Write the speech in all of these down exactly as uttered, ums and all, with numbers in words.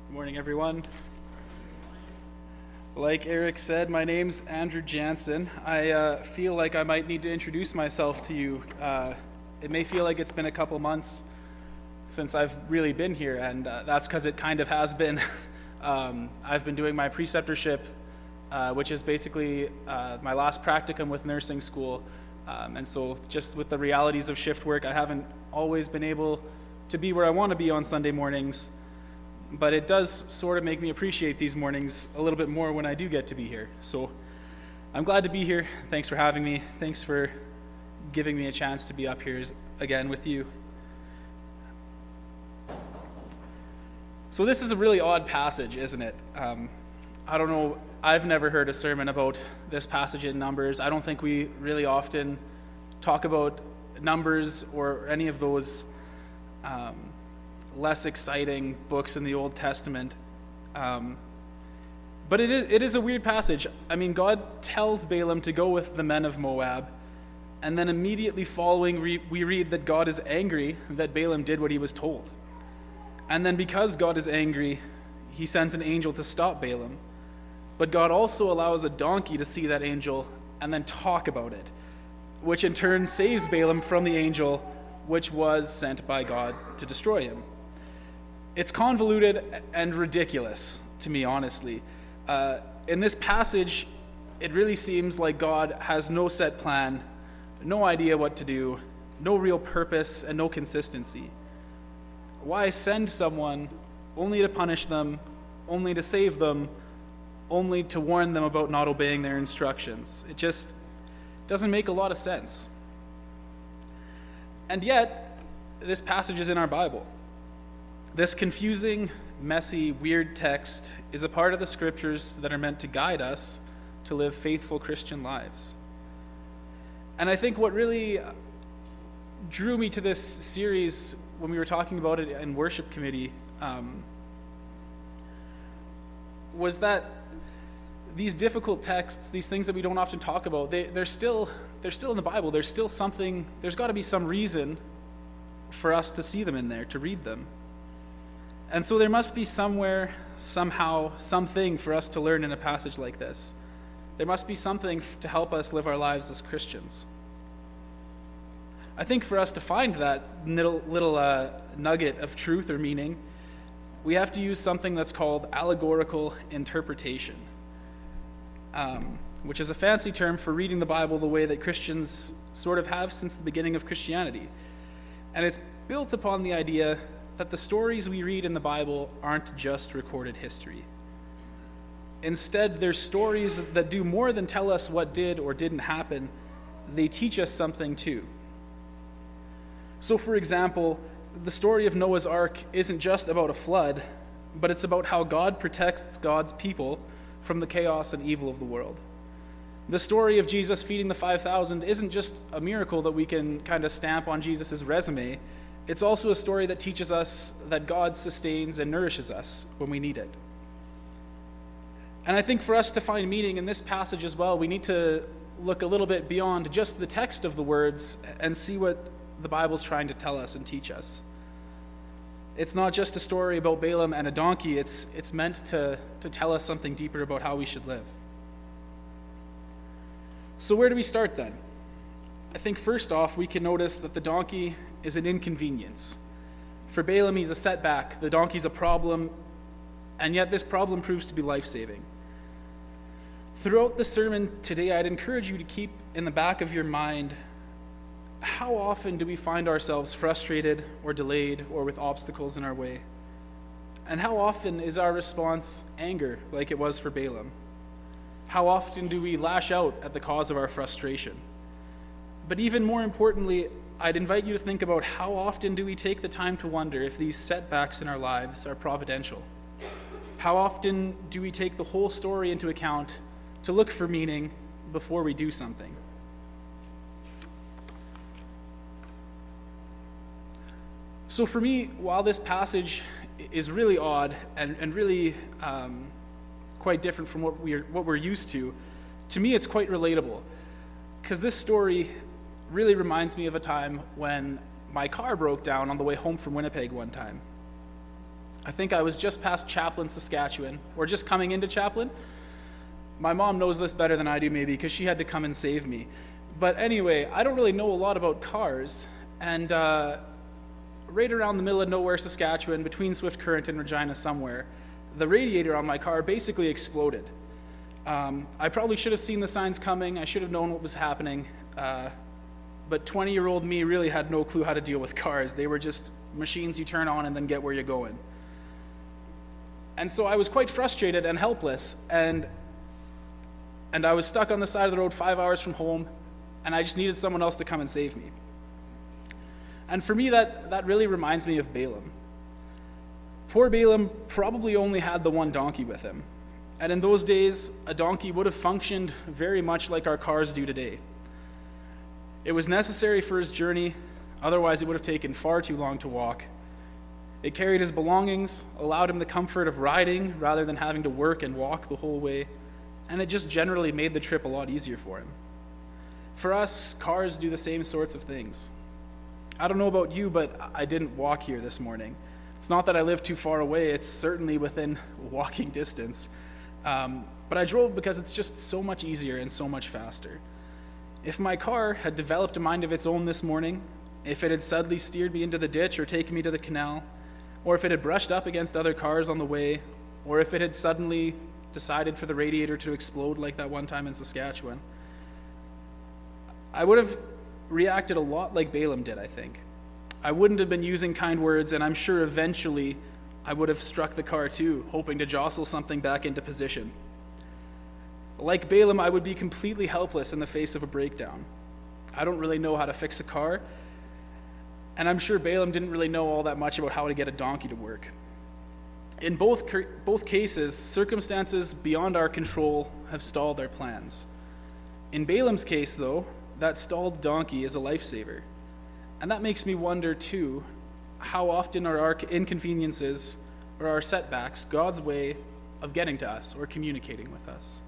Good morning, everyone. Like Eric said, my name's Andrew Jansen. I uh, feel like I might need to introduce myself to you. Uh, it may feel like it's been a couple months since I've really been here, and uh, that's because it kind of has been. um, I've been doing my preceptorship, uh, which is basically uh, my last practicum with nursing school. Um, and so just with the realities of shift work, I haven't always been able to be where I want to be on Sunday mornings. But it does sort of make me appreciate these mornings a little bit more when I do get to be here. So I'm glad to be here. Thanks for having me. Thanks for giving me a chance to be up here again with you. So this is a really odd passage, isn't it? Um, I don't know. I've never heard a sermon about this passage in Numbers. I don't think we really often talk about Numbers or any of those um, less exciting books in the Old Testament. Um, but it is, it is a weird passage. I mean, God tells Balaam to go with the men of Moab, and then immediately following, we, we read that God is angry that Balaam did what he was told. And then because God is angry, he sends an angel to stop Balaam. But God also allows a donkey to see that angel and then talk about it, which in turn saves Balaam from the angel, which was sent by God to destroy him. It's convoluted and ridiculous to me, honestly. Uh, in this passage, it really seems like God has no set plan, no idea what to do, no real purpose, and no consistency. Why send someone only to punish them, only to save them, only to warn them about not obeying their instructions? It just doesn't make a lot of sense. And yet, this passage is in our Bible. This confusing, messy, weird text is a part of the scriptures that are meant to guide us to live faithful Christian lives. And I think what really drew me to this series when we were talking about it in worship committee um, was that these difficult texts, these things that we don't often talk about, they, they're still they're still in the Bible. There's still something, there's got to be some reason for us to see them in there, to read them. And so there must be somewhere, somehow, something for us to learn in a passage like this. There must be something to help us live our lives as Christians. I think for us to find that little, little uh, nugget of truth or meaning, we have to use something that's called allegorical interpretation, um, which is a fancy term for reading the Bible the way that Christians sort of have since the beginning of Christianity. And it's built upon the idea that the stories we read in the Bible aren't just recorded history. Instead, they're stories that do more than tell us what did or didn't happen. They teach us something too. So, for example, the story of Noah's Ark isn't just about a flood, but it's about how God protects God's people from the chaos and evil of the world. The story of Jesus feeding the five thousand isn't just a miracle that we can kind of stamp on Jesus' resume. It's also a story that teaches us that God sustains and nourishes us when we need it. And I think for us to find meaning in this passage as well, we need to look a little bit beyond just the text of the words and see what the Bible's trying to tell us and teach us. It's not just a story about Balaam and a donkey. It's, it's meant to, to tell us something deeper about how we should live. So where do we start then? I think first off, we can notice that the donkey is an inconvenience. For Balaam, he's a setback. The donkey's a problem, and yet this problem proves to be life-saving. Throughout the sermon today, I'd encourage you to keep in the back of your mind, how often do we find ourselves frustrated or delayed or with obstacles in our way? And how often is our response anger, like it was for Balaam? How often do we lash out at the cause of our frustration? But even more importantly, I'd invite you to think about how often do we take the time to wonder if these setbacks in our lives are providential? How often do we take the whole story into account to look for meaning before we do something? So for me, while this passage is really odd and, and really um, quite different from what we're, what we're used to, to me it's quite relatable. Because this story really reminds me of a time when my car broke down on the way home from Winnipeg one time. I think I was just past Chaplin, Saskatchewan, or just coming into Chaplin. My mom knows this better than I do, maybe, because she had to come and save me. But anyway, I don't really know a lot about cars, and uh, right around the middle of nowhere, Saskatchewan, between Swift Current and Regina somewhere, the radiator on my car basically exploded. Um, I probably should have seen the signs coming. I should have known what was happening. Uh, but twenty-year-old me really had no clue how to deal with cars. They were just machines you turn on and then get where you're going. And so I was quite frustrated and helpless, and and I was stuck on the side of the road five hours from home, and I just needed someone else to come and save me. And for me, that, that really reminds me of Balaam. Poor Balaam probably only had the one donkey with him. And in those days, a donkey would have functioned very much like our cars do today. It was necessary for his journey, otherwise it would have taken far too long to walk. It carried his belongings, allowed him the comfort of riding rather than having to work and walk the whole way, and it just generally made the trip a lot easier for him. For us, cars do the same sorts of things. I don't know about you, but I didn't walk here this morning. It's not that I live too far away, it's certainly within walking distance. Um, but I drove because it's just so much easier and so much faster. If my car had developed a mind of its own this morning, if it had suddenly steered me into the ditch or taken me to the canal, or if it had brushed up against other cars on the way, or if it had suddenly decided for the radiator to explode like that one time in Saskatchewan, I would have reacted a lot like Balaam did, I think. I wouldn't have been using kind words, and I'm sure eventually I would have struck the car too, hoping to jostle something back into position. Like Balaam, I would be completely helpless in the face of a breakdown. I don't really know how to fix a car, and I'm sure Balaam didn't really know all that much about how to get a donkey to work. In both, both cases, circumstances beyond our control have stalled our plans. In Balaam's case, though, that stalled donkey is a lifesaver. And that makes me wonder, too, how often are our inconveniences or our setbacks God's way of getting to us or communicating with us?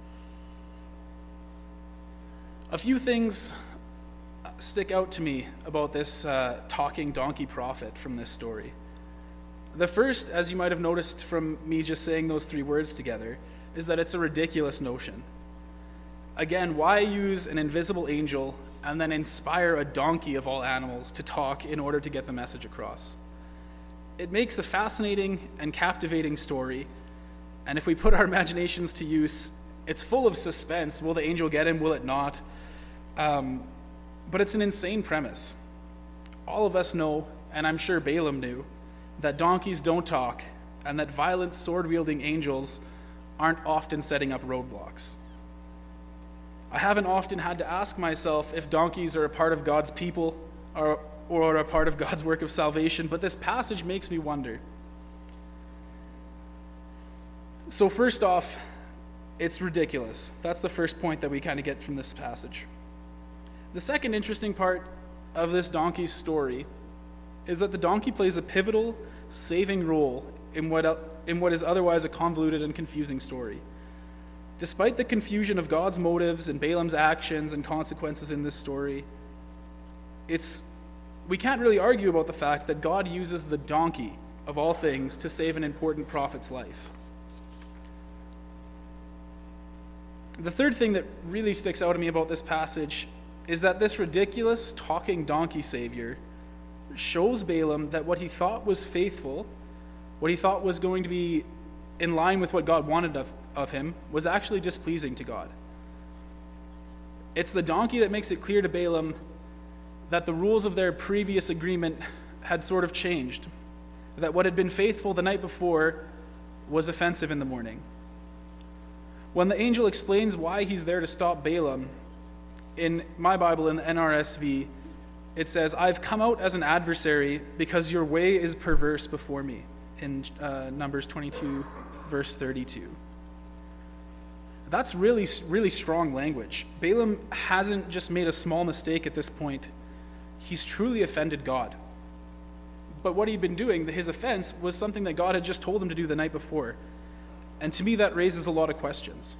A few things stick out to me about this uh, talking donkey prophet from this story. The first, as you might have noticed from me just saying those three words together, is that it's a ridiculous notion. Again, why use an invisible angel and then inspire a donkey of all animals to talk in order to get the message across? It makes a fascinating and captivating story, and if we put our imaginations to use, it's full of suspense. Will the angel get him? Will it not? Um, but it's an insane premise. All of us know, and I'm sure Balaam knew, that donkeys don't talk, and that violent sword-wielding angels aren't often setting up roadblocks. I haven't often had to ask myself if donkeys are a part of God's people or, or a part of God's work of salvation, but this passage makes me wonder. So first off, it's ridiculous. That's the first point that we kind of get from this passage. The second interesting part of this donkey's story is that the donkey plays a pivotal, saving role in what, in what is otherwise a convoluted and confusing story. Despite the confusion of God's motives and Balaam's actions and consequences in this story, it's, we can't really argue about the fact that God uses the donkey, of all things, to save an important prophet's life. The third thing that really sticks out to me about this passage is that this ridiculous talking donkey savior shows Balaam that what he thought was faithful, what he thought was going to be in line with what God wanted of, of him, was actually displeasing to God. It's the donkey that makes it clear to Balaam that the rules of their previous agreement had sort of changed, that what had been faithful the night before was offensive in the morning. When the angel explains why he's there to stop Balaam, in my Bible, in the N R S V, it says, "I've come out as an adversary because your way is perverse before me," in uh, Numbers twenty-two, verse thirty-two. That's really, really strong language. Balaam hasn't just made a small mistake at this point. He's truly offended God. But what he'd been doing, his offense, was something that God had just told him to do the night before. And to me, that raises a lot of questions.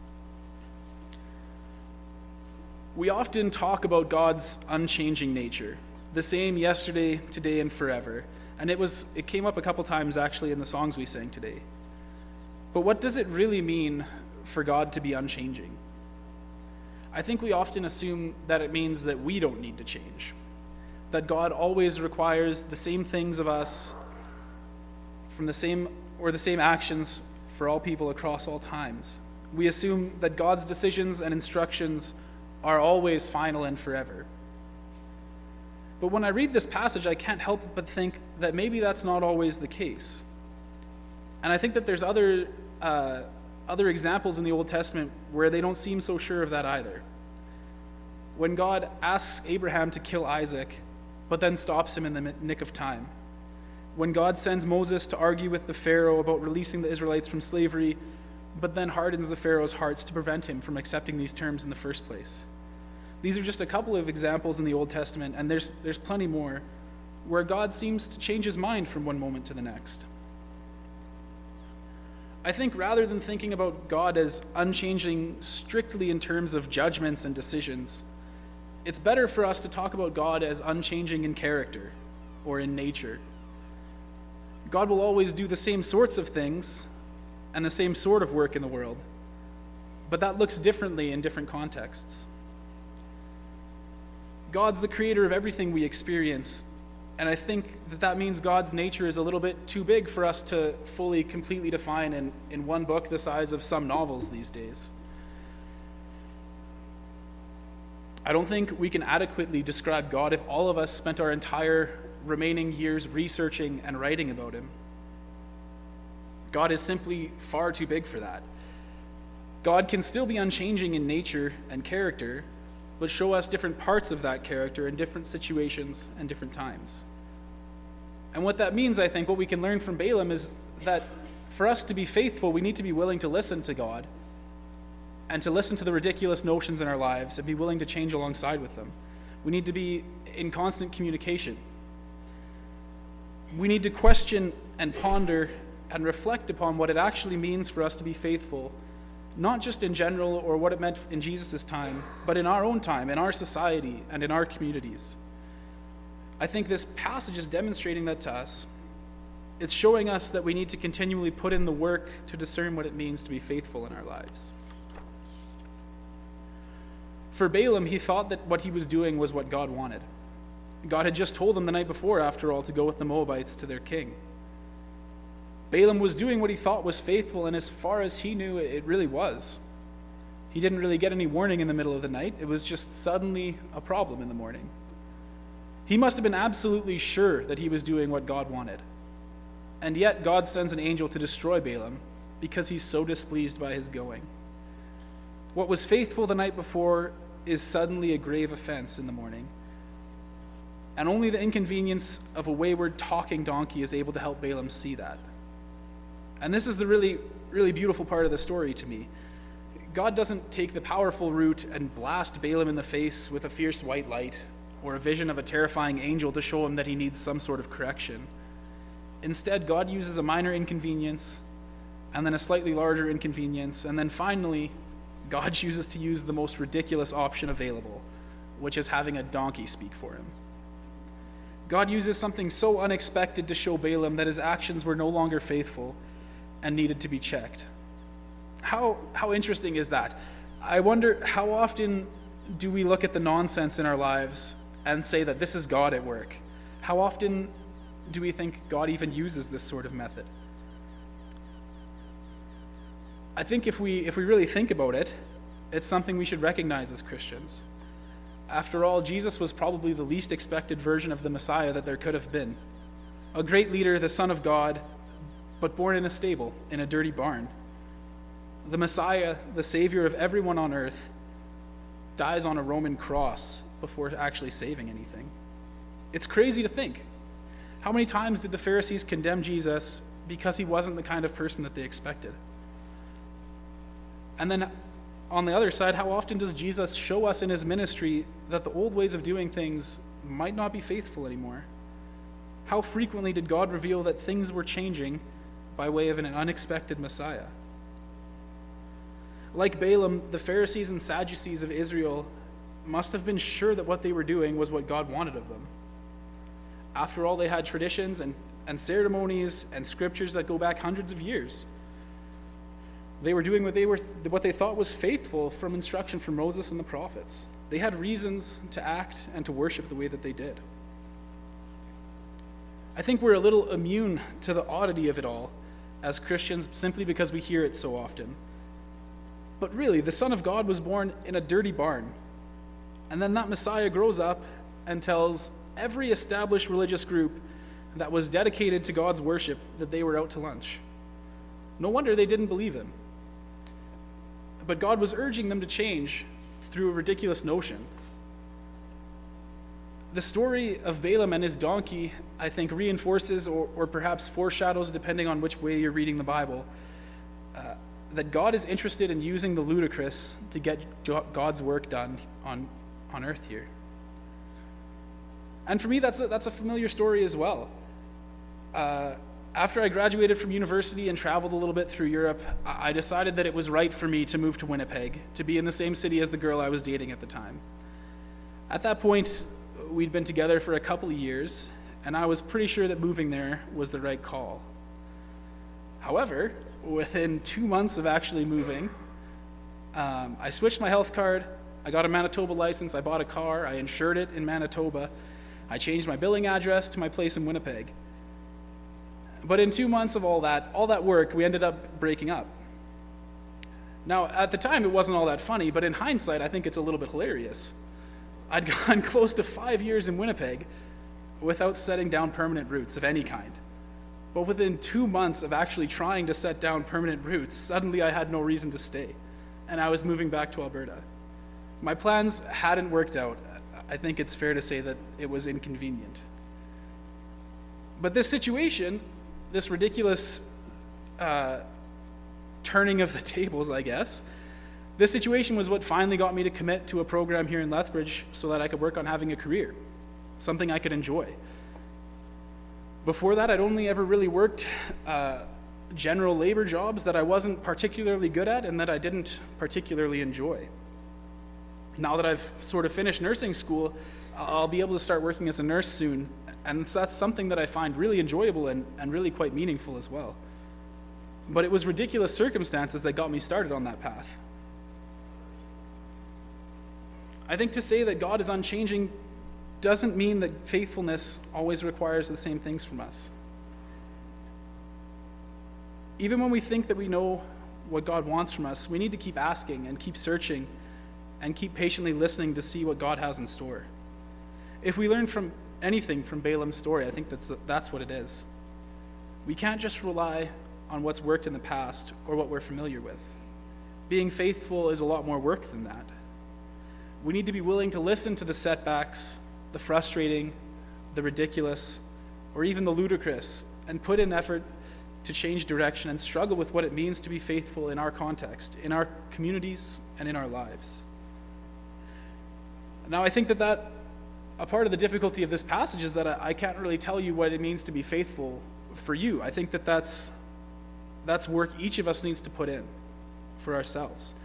We often talk about God's unchanging nature, the same yesterday, today, and forever. And it was it came up a couple times actually in the songs we sang today. But what does it really mean for God to be unchanging? I think we often assume that it means that we don't need to change, that God always requires the same things of us from the same or the same actions for all people across all times. We assume that God's decisions and instructions are always final and forever. But when I read this passage, I can't help but think that maybe that's not always the case. And I think that there's other uh, other examples in the Old Testament where they don't seem so sure of that either. When God asks Abraham to kill Isaac, but then stops him in the nick of time. When God sends Moses to argue with the Pharaoh about releasing the Israelites from slavery, but then hardens the Pharaoh's hearts to prevent him from accepting these terms in the first place. These are just a couple of examples in the Old Testament, and there's there's plenty more, where God seems to change his mind from one moment to the next. I think rather than thinking about God as unchanging strictly in terms of judgments and decisions, it's better for us to talk about God as unchanging in character or in nature. God will always do the same sorts of things and the same sort of work in the world, but that looks differently in different contexts. God's the creator of everything we experience, and I think that that means God's nature is a little bit too big for us to fully, completely define in, in one book the size of some novels these days. I don't think we can adequately describe God if all of us spent our entire remaining years researching and writing about him. God is simply far too big for that. God can still be unchanging in nature and character, but show us different parts of that character in different situations and different times. And what that means, I think, what we can learn from Balaam is that for us to be faithful, we need to be willing to listen to God and to listen to the ridiculous notions in our lives and be willing to change alongside with them. We need to be in constant communication. We need to question and ponder and reflect upon what it actually means for us to be faithful, not just in general or what it meant in Jesus' time, but in our own time, in our society, and in our communities. I think this passage is demonstrating that to us. It's showing us that we need to continually put in the work to discern what it means to be faithful in our lives. For Balaam, he thought that what he was doing was what God wanted. God had just told him the night before, after all, to go with the Moabites to their king. Balaam was doing what he thought was faithful, and as far as he knew, it really was. He didn't really get any warning in the middle of the night. It was just suddenly a problem in the morning. He must have been absolutely sure that he was doing what God wanted. And yet God sends an angel to destroy Balaam because he's so displeased by his going. What was faithful the night before is suddenly a grave offense in the morning. And only the inconvenience of a wayward talking donkey is able to help Balaam see that. And this is the really, really beautiful part of the story to me. God doesn't take the powerful route and blast Balaam in the face with a fierce white light or a vision of a terrifying angel to show him that he needs some sort of correction. Instead, God uses a minor inconvenience and then a slightly larger inconvenience, and then finally, God chooses to use the most ridiculous option available, which is having a donkey speak for him. God uses something so unexpected to show Balaam that his actions were no longer faithful and needed to be checked. How how interesting is that? I wonder, how often do we look at the nonsense in our lives and say that this is God at work? How often do we think God even uses this sort of method? I think if we if we really think about it, it's something we should recognize as Christians. After all, Jesus was probably the least expected version of the Messiah that there could have been. A great leader, the Son of God, but born in a stable, in a dirty barn. The Messiah, the Savior of everyone on earth, dies on a Roman cross before actually saving anything. It's crazy to think. How many times did the Pharisees condemn Jesus because he wasn't the kind of person that they expected? And then on the other side, how often does Jesus show us in his ministry that the old ways of doing things might not be faithful anymore? How frequently did God reveal that things were changing by way of an unexpected Messiah? Like Balaam, the Pharisees and Sadducees of Israel must have been sure that what they were doing was what God wanted of them. After all, they had traditions and and ceremonies and scriptures that go back hundreds of years. They were doing what they were what they thought was faithful from instruction from Moses and the prophets. They had reasons to act and to worship the way that they did. I think we're a little immune to the oddity of it all as Christians simply because we hear it so often. But really, the Son of God was born in a dirty barn. And then that Messiah grows up and tells every established religious group that was dedicated to God's worship that they were out to lunch. No wonder they didn't believe him. But God was urging them to change through a ridiculous notion. The story of Balaam and his donkey, I think, reinforces or, or perhaps foreshadows, depending on which way you're reading the Bible, uh, that God is interested in using the ludicrous to get God's work done on, on earth here. And for me, that's a, that's a familiar story as well. Uh, after I graduated from university and traveled a little bit through Europe, I decided that it was right for me to move to Winnipeg, to be in the same city as the girl I was dating at the time. At that point, we'd been together for a couple of years, and I was pretty sure that moving there was the right call. However, within two months of actually moving, um, I switched my health card, I got a Manitoba license, I bought a car, I insured it in Manitoba, I changed my billing address to my place in Winnipeg. But in two months of all that, all that work, we ended up breaking up. Now, at the time, it wasn't all that funny, but in hindsight, I think it's a little bit hilarious. I'd gone close to five years in Winnipeg without setting down permanent roots of any kind. But within two months of actually trying to set down permanent roots, suddenly I had no reason to stay, and I was moving back to Alberta. My plans hadn't worked out. I think it's fair to say that it was inconvenient. But this situation, this ridiculous uh, turning of the tables, I guess, this situation was what finally got me to commit to a program here in Lethbridge so that I could work on having a career, something I could enjoy. Before that, I'd only ever really worked uh, general labor jobs that I wasn't particularly good at and that I didn't particularly enjoy. Now that I've sort of finished nursing school, I'll be able to start working as a nurse soon, and so that's something that I find really enjoyable and, and really quite meaningful as well. But it was ridiculous circumstances that got me started on that path. I think to say that God is unchanging doesn't mean that faithfulness always requires the same things from us. Even when we think that we know what God wants from us, we need to keep asking and keep searching and keep patiently listening to see what God has in store. If we learn from anything from Balaam's story, I think that's, that's what it is. We can't just rely on what's worked in the past or what we're familiar with. Being faithful is a lot more work than that. We need to be willing to listen to the setbacks, the frustrating, the ridiculous, or even the ludicrous, and put in effort to change direction and struggle with what it means to be faithful in our context, in our communities, and in our lives. Now, I think that, that a part of the difficulty of this passage is that I, I can't really tell you what it means to be faithful for you. I think that that's, that's work each of us needs to put in for ourselves.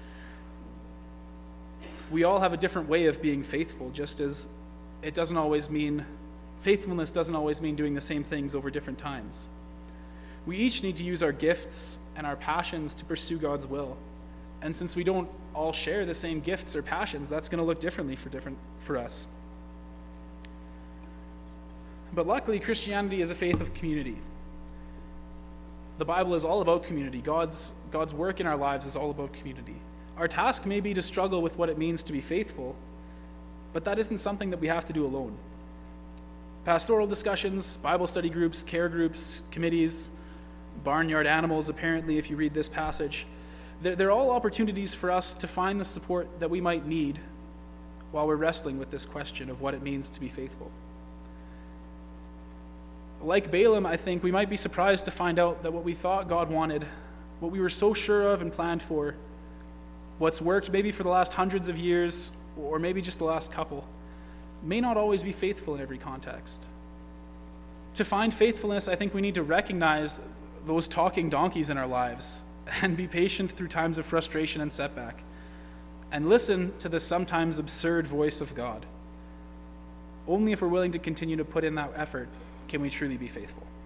We all have a different way of being faithful, just as it doesn't always mean, faithfulness doesn't always mean doing the same things over different times. We each need to use our gifts and our passions to pursue God's will. And since we don't all share the same gifts or passions, that's going to look differently for different for us. But luckily, Christianity is a faith of community. The Bible is all about community. God's, God's work in our lives is all about community. Our task may be to struggle with what it means to be faithful, but that isn't something that we have to do alone. Pastoral discussions, Bible study groups, care groups, committees, barnyard animals, apparently, if you read this passage, they're, they're all opportunities for us to find the support that we might need while we're wrestling with this question of what it means to be faithful. Like Balaam, I think we might be surprised to find out that what we thought God wanted, what we were so sure of and planned for, what's worked maybe for the last hundreds of years, or maybe just the last couple, may not always be faithful in every context. To find faithfulness, I think we need to recognize those talking donkeys in our lives and be patient through times of frustration and setback, and listen to the sometimes absurd voice of God. Only if we're willing to continue to put in that effort can we truly be faithful.